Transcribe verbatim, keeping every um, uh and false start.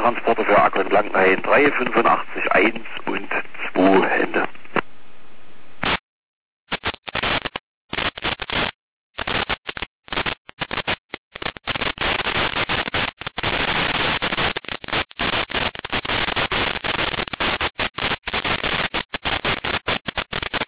Transporter für Akku in Blankenhain drei fünfundachtzig eins und zwei Ende.